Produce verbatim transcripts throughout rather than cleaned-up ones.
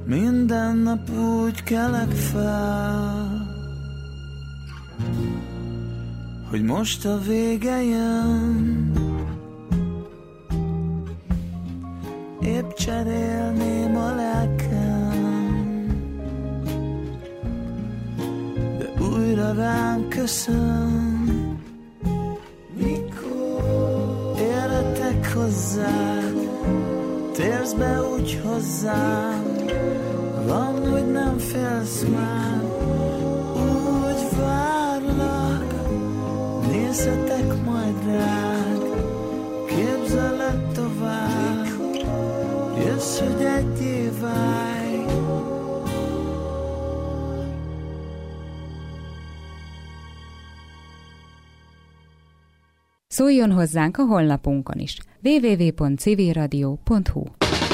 Minden nap úgy kelek fel, hogy most a vége jön. Épp cserélném a lelkem, de újra rám köszön. Mikor érhetek hozzád, térsz be úgy hozzám, van, hogy nem félsz már. Úgy várlak, nézhetek majd rád, képzeled tovább, jössz, hogy egyé válj. Szóljon hozzánk a honlapunkon is. double-u double-u double-u pont civil radio pont hu.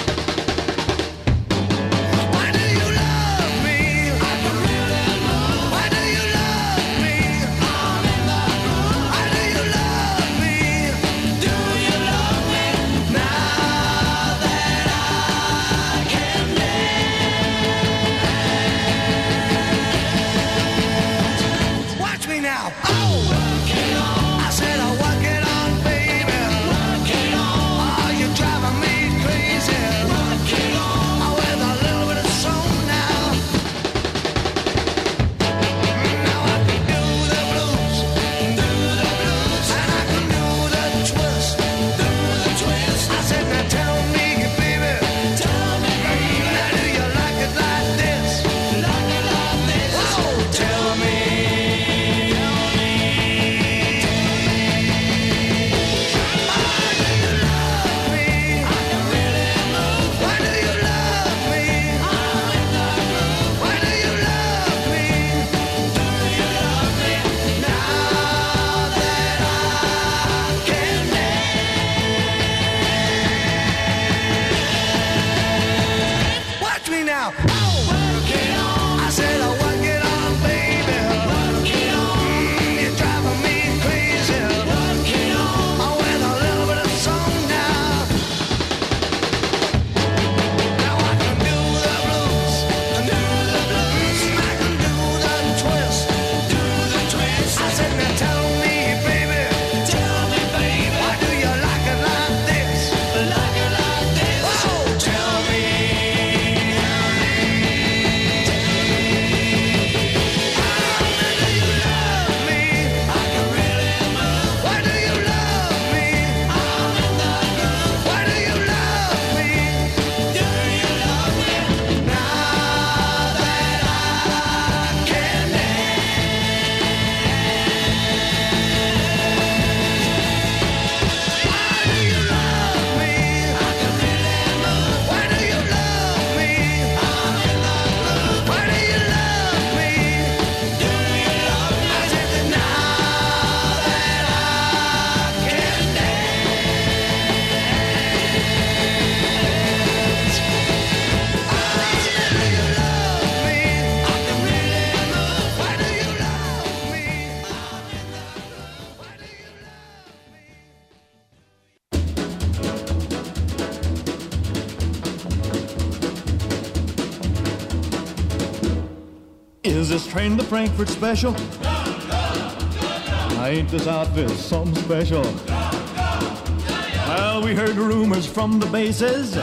Is this train the Frankfurt special? No, no, no, no. Ain't this outfit something special? No, no, no, well, we heard rumors from the bases. No,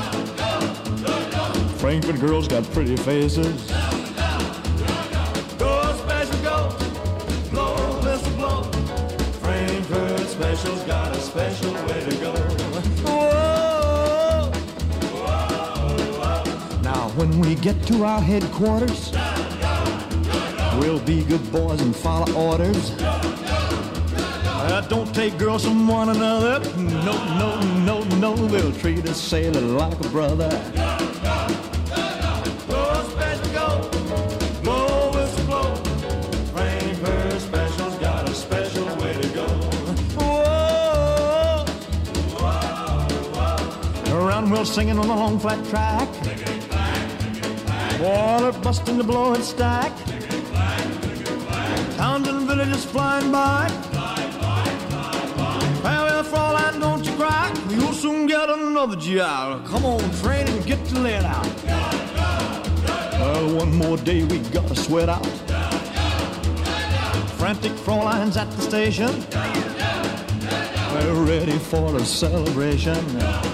no, no, no. Frankfurt girls got pretty faces. No, no, no, no. Go special, go. Blow, whistle, blow. Frankfurt special's got a special way to go. Whoa, whoa, whoa. Now, when we get to our headquarters, we'll be good boys and follow orders. Uh, don't take girls from one another. No, no, no, no. We'll treat a sailor like a brother. Go special, go. Blow, whistle, blow. Frankfurt special's got a special way to go. Whoa, whoa, whoa. Around we're singing on the long flat track. Water busting the blowing stack. Towns and villages flying by. Fly, fly, fly, fly. Well, Fraulein, don't you cry. You'll soon get another job. Come on, train and get to let out. Go, go, go. one more day we gotta sweat out. Frantic Fräuleins at the station, we're ready for a celebration.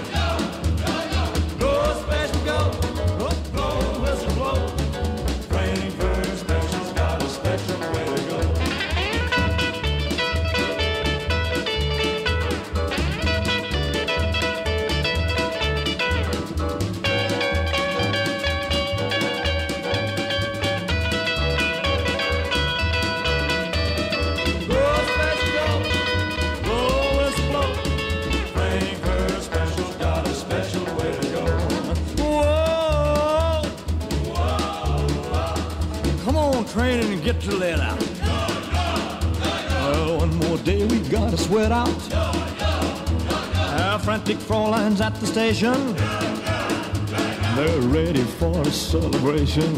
Training and get your let out. Well, one more day we gotta sweat out. Our frantic Fräuleins at the station, they're ready for a celebration.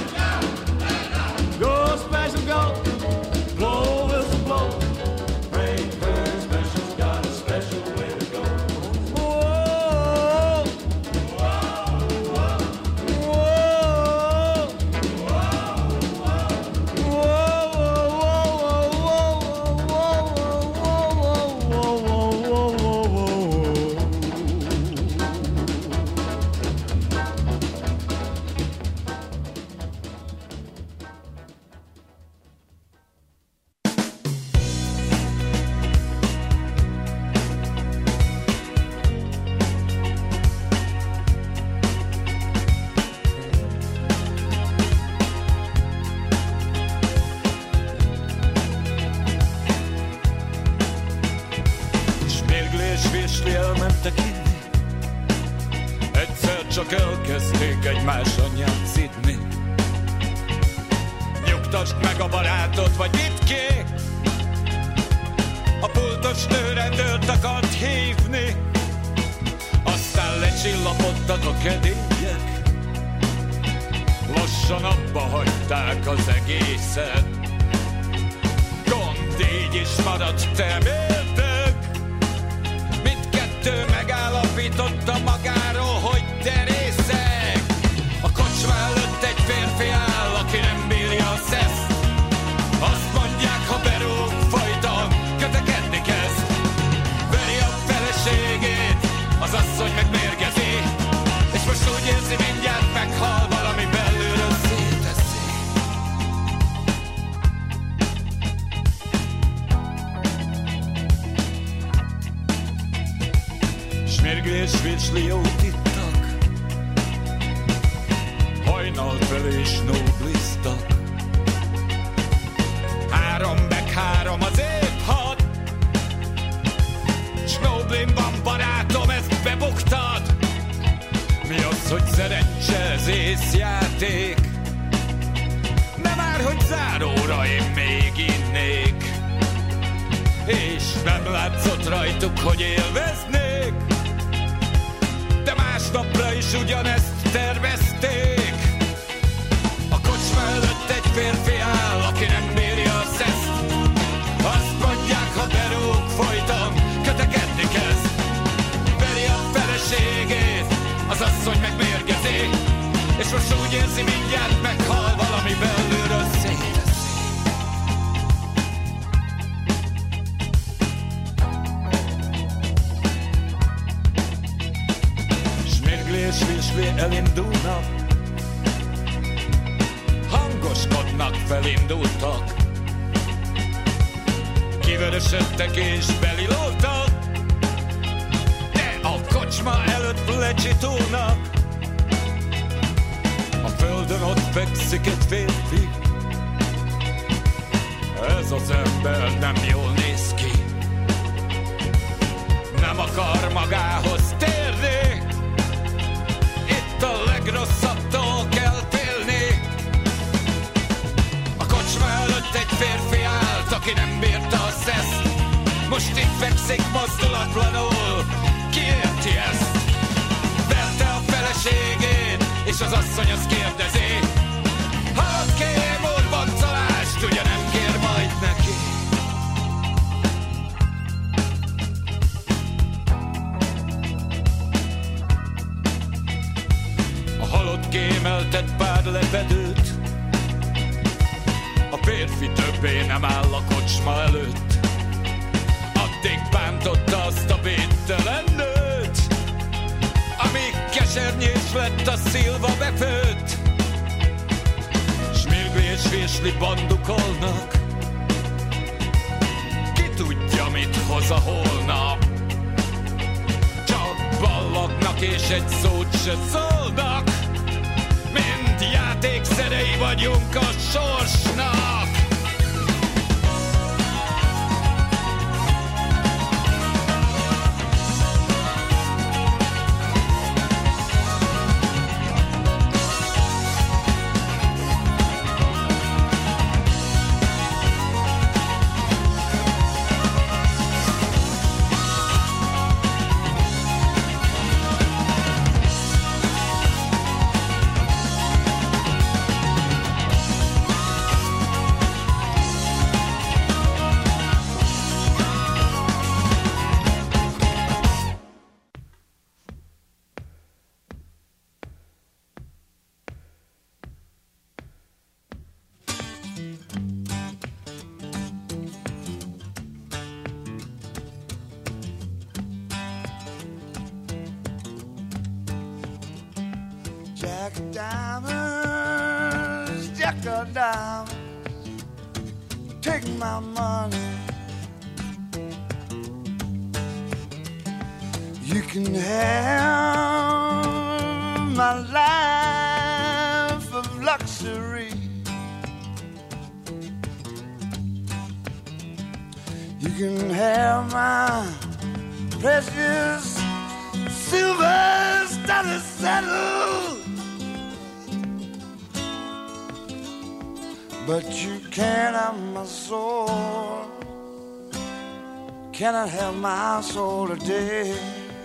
Go special, go, blow whistle, blow. Frankfurt Special's got a special way to go. Whoa, whoa, whoa, csak elkezdték egymásra nyászítni. Nyugtasd meg a barátod, vagy vidd ki! A pultos nő rendőrt akart hívni, aztán lecsillapodtak a kedélyek. Lassan abba hagyták az egészet. Gond így is maradt, te mértek. Mindkettő megállapította magáról, hogy te részeg. A kocsma előtt egy férfi áll, aki nem bírja a szeszt. Azt mondják, ha berúg, folyton kötekedni kezd. Veri a feleségét, az asszony meg mérgezi, és most úgy érzi, mindjárt meghal, valami belülről széteszi. Smirgli és virsli jót ittak, hajnal felé snóbliztak. Három meg három az év hat, Snowblin van barátom, ezt bebuktad. Mi az, hogy szerencse, ez észjáték? Nem már, hogy záróra én még innék, és nem látszott rajtuk, hogy élveznék. De másnapra is ugyanezt tervezték. A kocsma előtt egy férfi áll, aki nem bírja a szeszt. Azt mondják, ha berúg, folyton kötekedni kezd. Veri a feleségét, az asszony meg mérgezi, és most úgy érzi, mindjárt meghal, valami belülről széteszi. Smirgli és virsli elindulnak, hangoskodnak, felindultak. Kivörösödtek és belilódtak, de a kocsma előtt lecsitulnak. A földön ott fekszik egy férfi, ez az ember nem jól néz ki. Nem akar magához térni, itt a legrosszabbtól kell félni. A kocsma előtt egy férfi állt, aki nem bírta a szeszt. Most itt fekszik mozdulatlanul, ki érti ezt? Verte a feleségét, és az asszony azt kérdezi, halad kérjem úr, boncolást, ugye nem kér majd neki? A halott kémeltet pár lepedőt, férfi többé nem áll a kocsma előtt. Addig bántotta azt a védtelen nőt, amíg kesernyés lett a szilva befőtt. Smilgli és Vésli bandukolnak, ki tudja, mit hoz a holnap. Csak ballagnak és egy szót se szólnak, mind játékszerei vagyunk a sorsnak. Jack of diamonds, Jack of diamonds, take my money. You can have my life of luxury. You can have my precious silver studded saddle. But you can't have my soul, cannot have my soul today.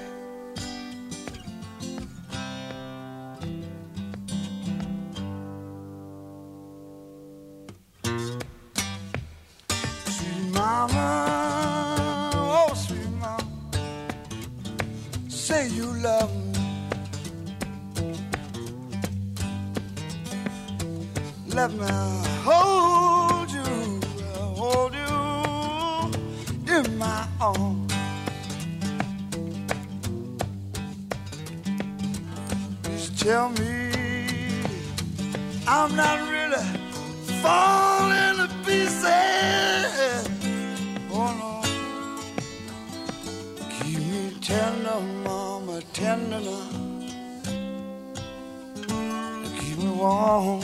Sweet mama, oh sweet mama, say you love me. Let me hold you, hold you in my arms. Please tell me I'm not really falling to pieces. Oh no, keep me tender, mama, tender now. Keep me warm.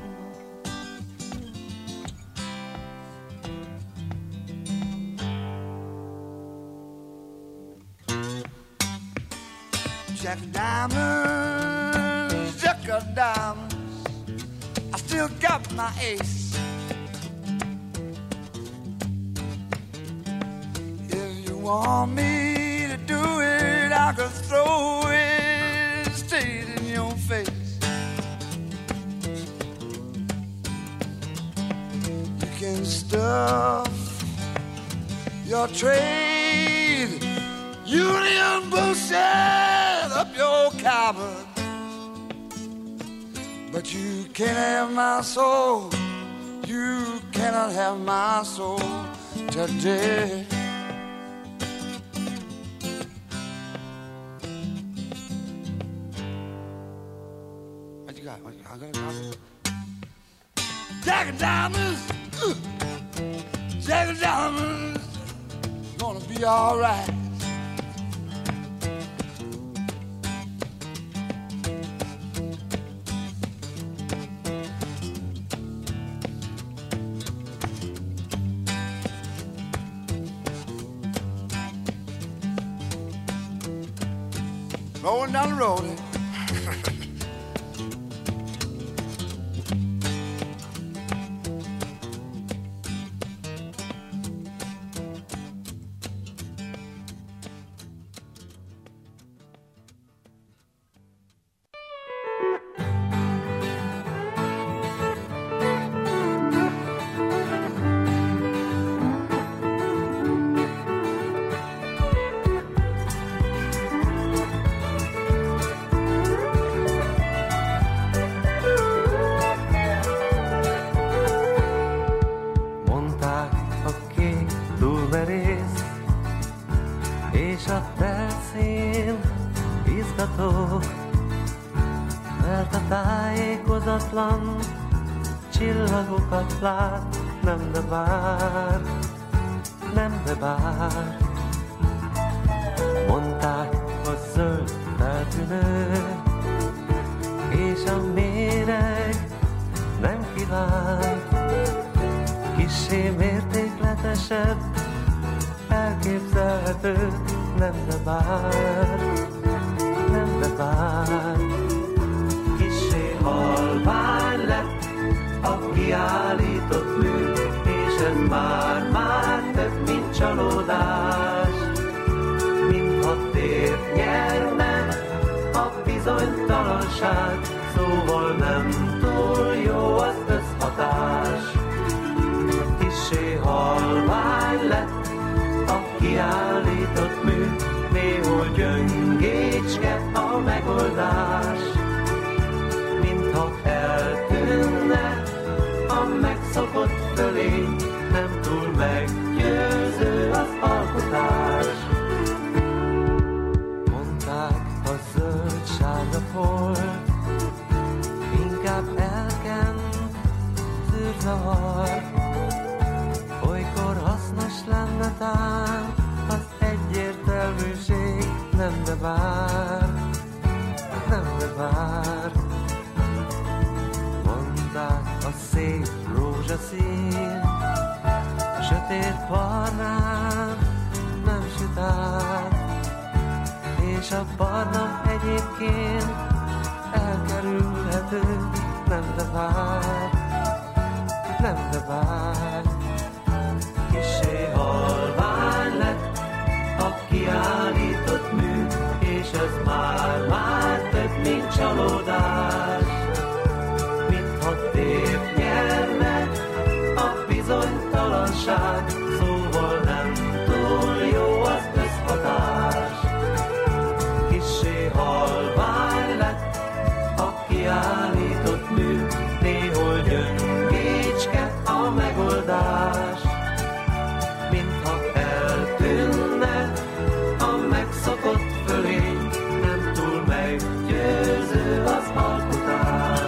Jack of diamonds, Jack of diamonds, I still got my ace. If you want me to do it, I could throw it straight in your face. You can stuff your trade union bullshit up your cupboard, but you can't have my soul. You cannot have my soul today. What you got? What you got? I got a Jack of diamonds, uh, Jack of diamonds, gonna be all right. Rolling down the road. mert a tájékozatlan csillagokat lát, nem de bár, nem de bár. Mondták a zöld feltűnő, és a méreg nem kíván. Kissé mértékletesebb, elképzelhető, nem de bár, nem de bár. Kissé halvány lett a kiállított mű, és ez már-már több, mint csalódás. Mintha tért nyerne a bizonytalanság, szóval nem túl jó az összhatás. Kissé halvány lett a kiállított mű, néhol gyöngécske a megoldás. Mintha eltűnne a megszokott fölény, nem túl meggyőző az alkotás. Mondták, a zöld sárga folt inkább elkent zűrzavar. Olykor hasznos lenne tán az egyértelműség, nem de bár, nem de bár. Mondták, a szép rózsaszín sötét barnán nem süt át, és a barna egyébként elkerülhető, nem de bár, nem de bár. Kissé halvány lett a kiállított mű, és ez már-már több, mint csalódás. Mintha tép nyerne a bizonytalanság, szóval nem túl jó az összhatás. Kissé halvány lett a kiállított mű, néhol gyöngécske a megoldás. Mintha eltűnne a megszokott fölény, nem túl meggyőző az alkotás.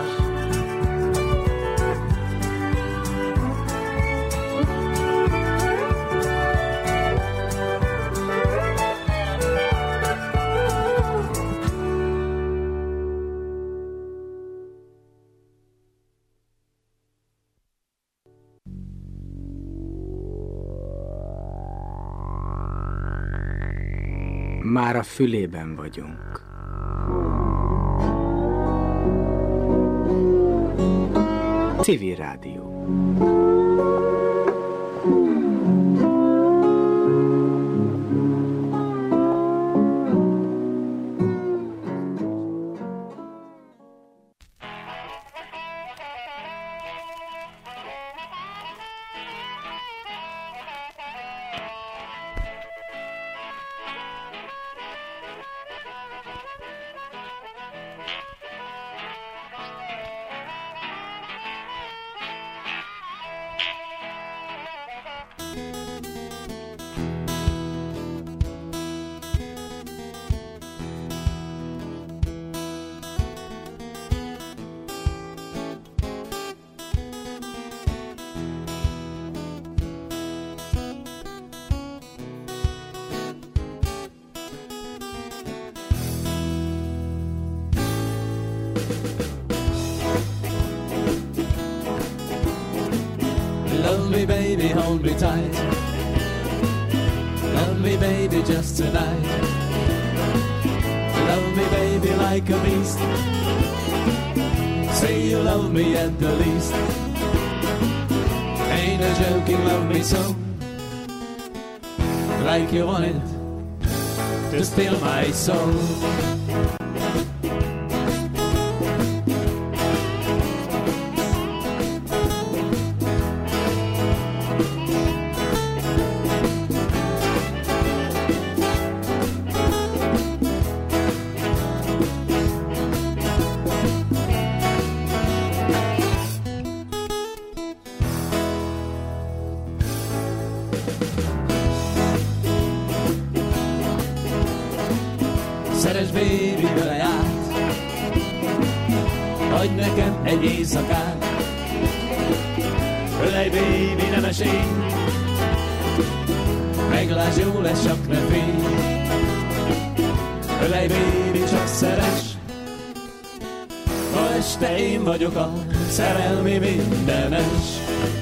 Már a fülében vagyunk. Civil Rádió. Love me, baby, hold me tight. Love me, baby, just tonight. Love me, baby, like a beast. Say you love me at the least. Ain't no joking, love me so. Like you wanted to steal my soul. Szeres baby, adj nekem egy éjszakát. Ölej, baby, nem esély, meglásd, jó lesz, csak ne félj. Ölej, baby, csak szeress, ma este én vagyok a szerelmi mindenes.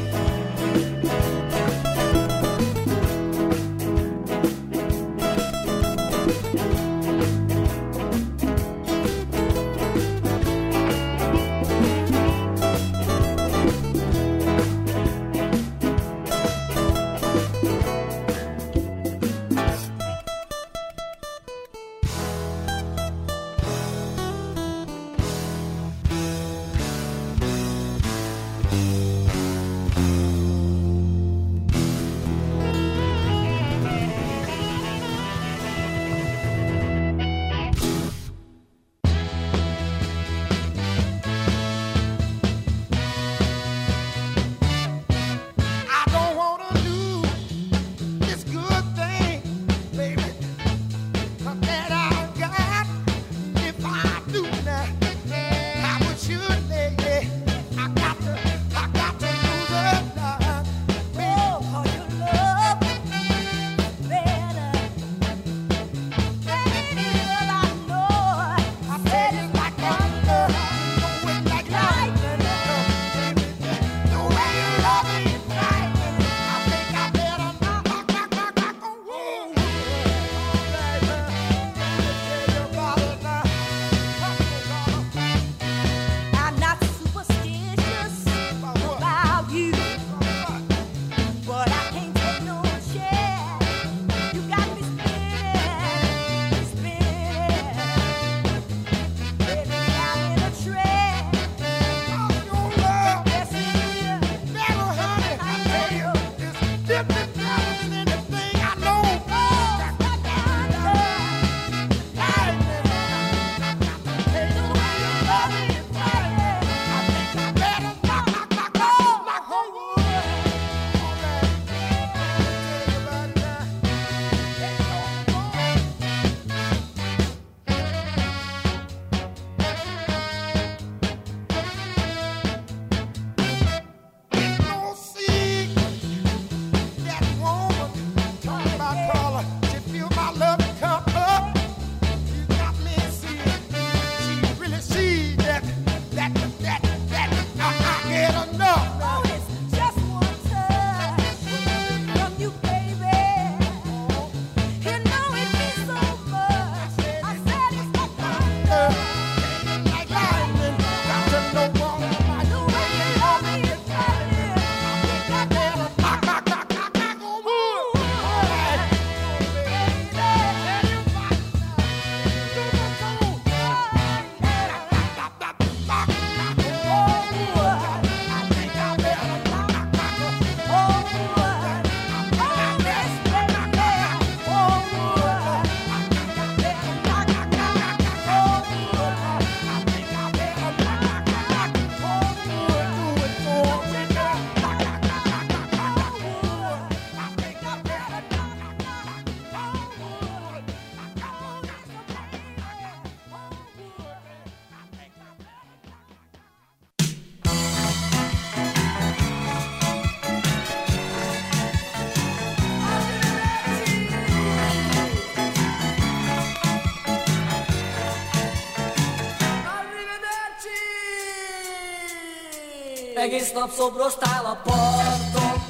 Egész nap szobrostál a parton,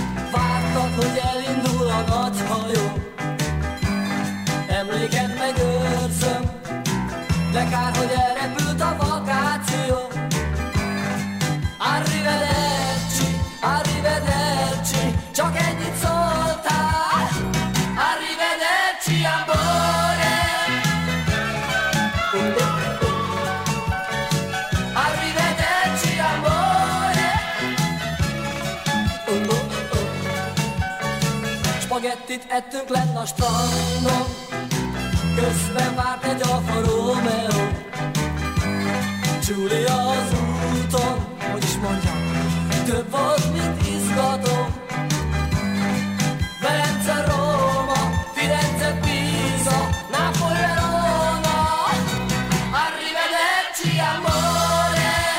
vártad, hogy elindul a nagy hajó. Emléket megőrzöm, de kár, hogy elrepült a vakáció. Arrivederci, arrivederci, csak ennyit szóltál. Arrivederci, amore. Arrivederci, amore. Spagettit ettünk lenn a strandon, közben várt egy alfa Romeo. Giulia az úton, hogy is mondjam, több volt, mint izgató. Velence, Róma, Firenze, Pisa, Napoli, Verona. Arrivederci, amore.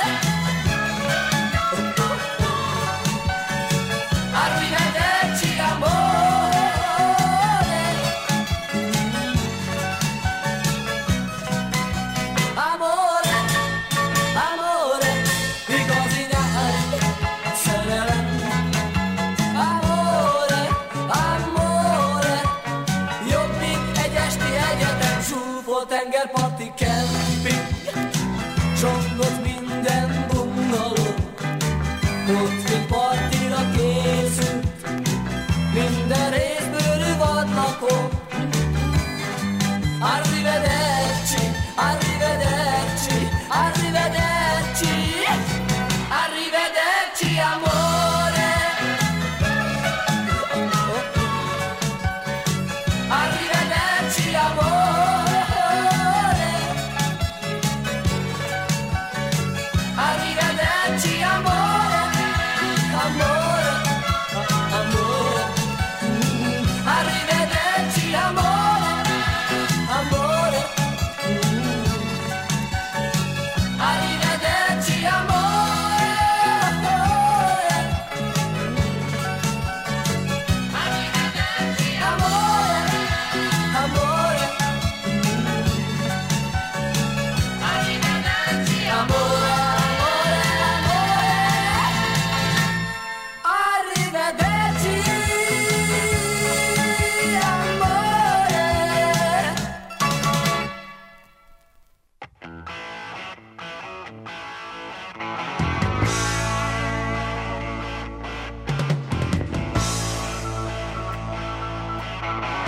ott minden bungaló, ott még partira készült, minden részbőrű vadlakó. Arrivederci, arrivederci, arrivederci, arrivederci amore. Arrivederci amore. Arrivederci amore. Amore, amore. Arrivederci amore. Amore. Arrivederci amore. Arrivederci amore. Amore. Arrivederci amore. Arrivederci amore.